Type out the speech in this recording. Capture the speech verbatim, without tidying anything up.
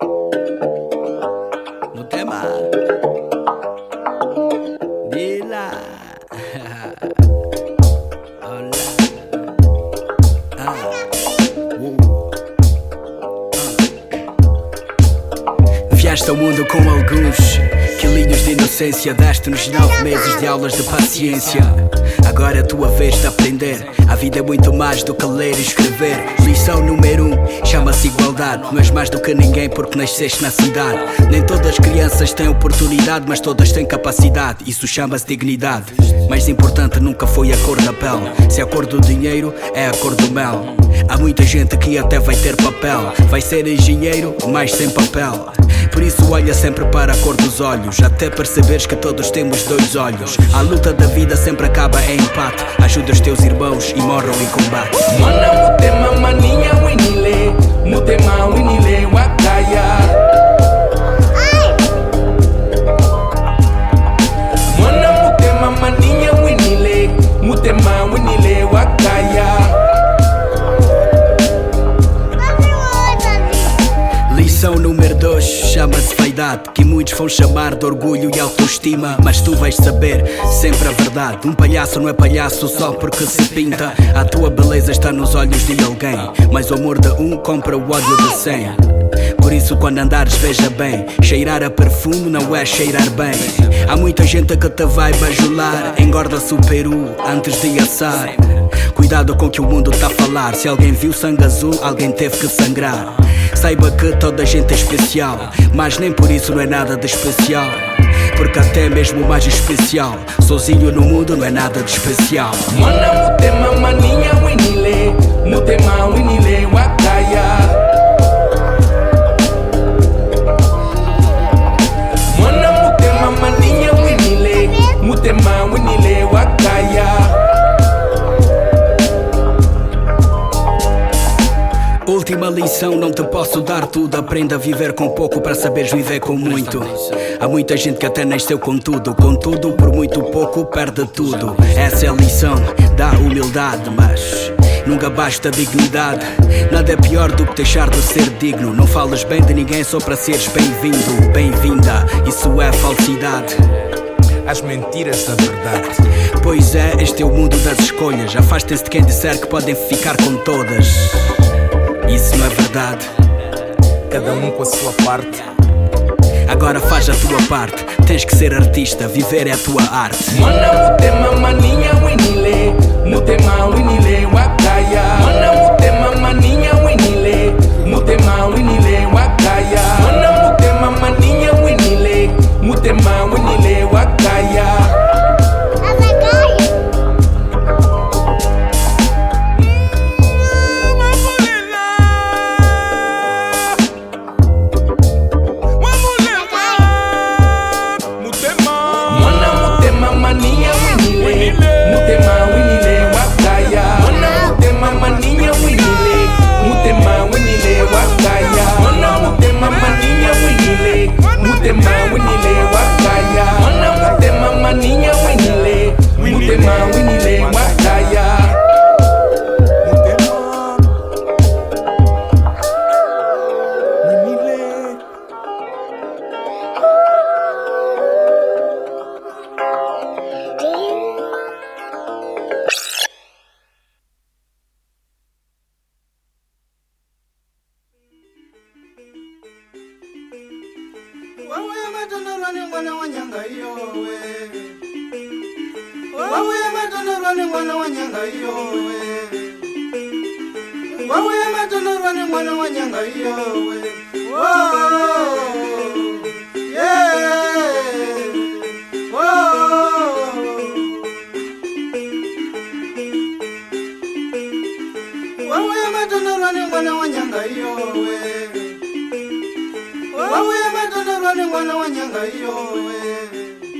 No tema Dila Hola ah. uh. Viajaste ao mundo com alguns quilinhos de inocência. Deste-nos nove meses de aulas de paciência. Agora é a tua vez de aprender. A vida é muito mais do que ler e escrever. Lição número um, chama-se igualdade. Não és mais do que ninguém porque nasceste na cidade. Nem todas as crianças têm oportunidade, mas todas têm capacidade. Isso chama-se dignidade. Mais importante nunca foi a cor da pele. Se a cor do dinheiro é a cor do mel. Há muita gente que até vai ter papel. Vai ser engenheiro, mas sem papel. Por isso olha sempre para a cor dos olhos, até perceberes que todos temos dois olhos. A luta da vida sempre acaba em empate. Ajuda os teus irmãos e morram em combate. Mwana mutema maninha winile, mutema winile wakaya. Mwana mutema maninha winile, mutema winile wakaya. Lição número dois, chama-se vaidade, que muitos vão chamar de orgulho e autoestima. Mas tu vais saber sempre a verdade. Um palhaço não é palhaço só porque se pinta. A tua beleza está nos olhos de alguém, mas o amor de um compra o ódio de cem. Por isso quando andares veja bem, cheirar a perfume não é cheirar bem. Há muita gente que te vai bajular, engorda-se o peru antes de assar. Cuidado com o que o mundo tá a falar. Se alguém viu sangue azul, alguém teve que sangrar. Saiba que toda a gente é especial, mas nem por isso não é nada de especial. Porque até mesmo o mais especial sozinho no mundo não é nada de especial. Mwana mutema maninha winile, mutema winile wakaya. Mwana mutema maninha winile, mutema winile wakaya. Última lição, não te posso dar tudo. Aprenda a viver com pouco para saberes viver com muito. Há muita gente que até nasceu com tudo. Contudo, por muito pouco perde tudo. Essa é a lição da humildade, mas nunca basta dignidade. Nada é pior do que deixar de ser digno. Não falas bem de ninguém só para seres bem-vindo, bem-vinda. Isso é falsidade. As mentiras da verdade. Pois é, este é o mundo das escolhas. Afastem-se de quem disser que podem ficar com todas. Isso não é verdade. Cada um com a sua parte. Agora faz a tua parte. Tens que ser artista, viver é a tua arte. Mwana mutema maninha winile, mutema winile wakaya. Mwana mutema maninha winile, mutema winile wakaya. Mwana mutema maninha winile, mutema winile wakaya. Wawuya matonderwane mwana wa nyanga iyowe. Wawuya matonderwane mwana wa nyanga iyowe. Wawuya matonderwane mwana wa nyanga iyowe. Whoa, yeah, whoa. Wawuya matonderwane mwana wa nyanga iyowe. Wawuya matonderwane mwana wa nyanga iyowe.